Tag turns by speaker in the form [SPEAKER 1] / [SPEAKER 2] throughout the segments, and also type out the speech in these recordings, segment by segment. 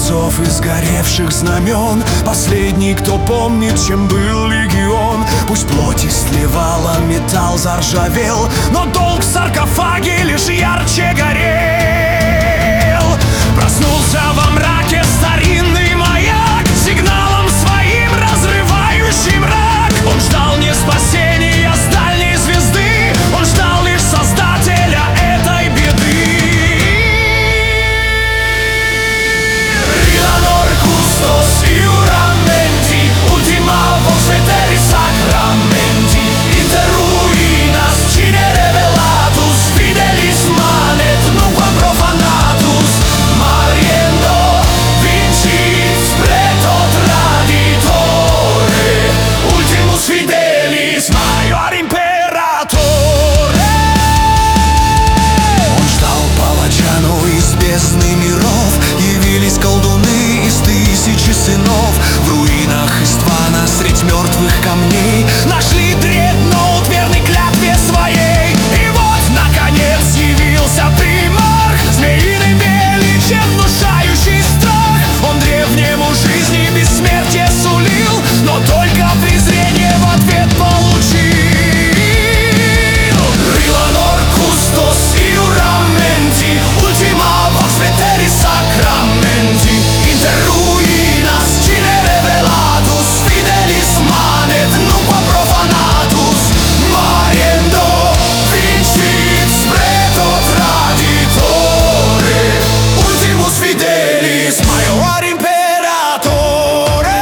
[SPEAKER 1] мертвецов и сгоревших знамен, последний, кто помнит, чем был легион. Пусть плоть истлевала, металл заржавел, но долг в саркофаге лишь ярче горел. Проснулся во мраке старинный маяк, сигналом своим разрывающий мрак. Он ждал не спасения с дальней звезды, он ждал лишь создателя этой беды. Rilanor custos iuramenti, ultima vox veteris sacramenti, inter ruinas cine revelatus, fidelis manet nunquam profanatus, mariendo vincit spreto traditore, ultimus fidelis maior imperatore. Он ждал палача, но из бездны миров явились колдуны из тысячи сынов. В руинах Иствана средь мертвых камней нашли дредноут верный клятве своей. И вот, наконец, явился примарх, змеиным величием внушающий страх. Он древнему жизни бессмертие сулил, но только презрение в ответ получил. Rilanor custos iuramenti, ultima vox veteris sacramenti, inter ruinas cine revelatus, fidelis manet nunquam profanatus, mariendo vincit spreto traditore, ultimus fidelis maior imperatore.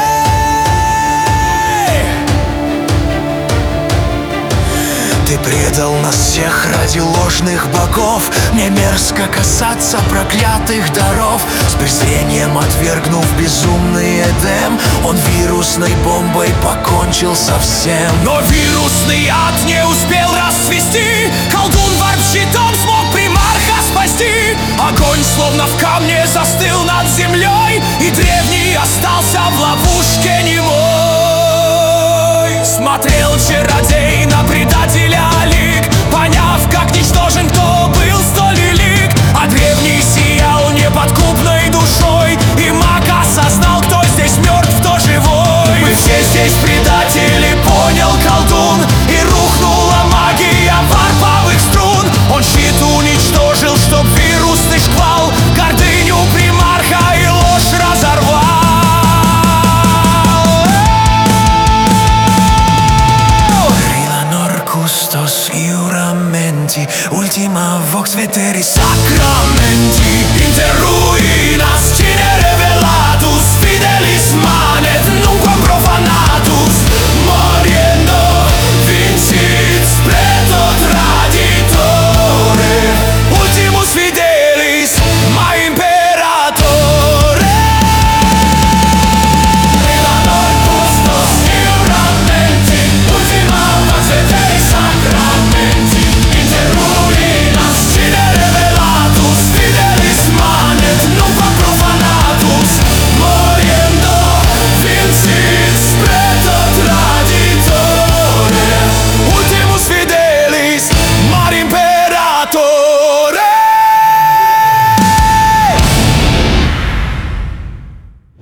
[SPEAKER 1] Ты предал нас всех ради ложных богов, мне мерзко касаться проклятых даров. С презрением отвергнув безумный Эдем, он вирусной бомбой покончил со всем. Но вирусный ад не успел расцвести, колдун варп-щитом смог примарха спасти. Огонь словно в камне застыл над землей, и древний остался в ловушке немой. Смотрел чародей на предателя лик, поняв, как ничтожен кто был столь велик. А древний сиял неподкупной душой, и маг осознал, кто здесь мертв, кто живой. Мы все здесь